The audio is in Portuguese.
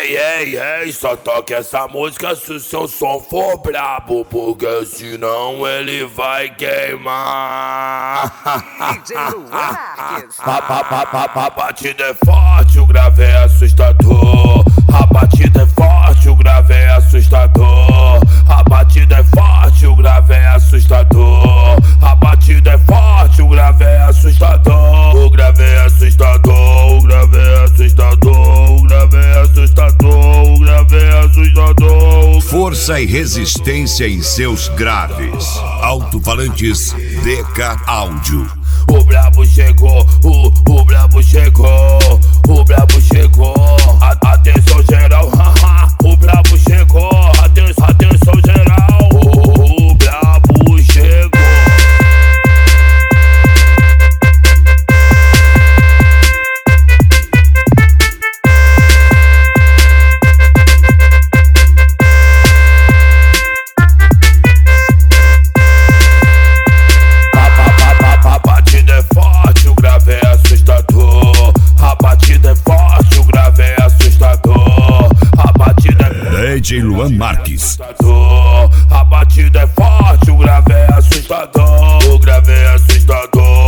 Ei, só toque essa música se o seu som for brabo, porque senão ele vai queimar. DJ Luan Marques. A batida é forte, o grave é assustador. A batida é forte, o grave é assustador. A batida é forte, o grave é assustador. A batida é forte, o grave é assustador. O grave é assustador, o grave é assustador. O grave é assustador, o grave é assustador. Força e resistência em seus graves. Alto-falantes DK Áudio. O brabo chegou, o brabo chegou, o brabo chegou. Atenção geral, haha, o brabo chegou. Atenção geral, o brabo chegou. A batida é forte, o grave é assustador. A batida é forte, o grave é assustador. A batida é DJ Luan Marques. assustador. A batida é forte, o grave é assustador. O grave é assustador.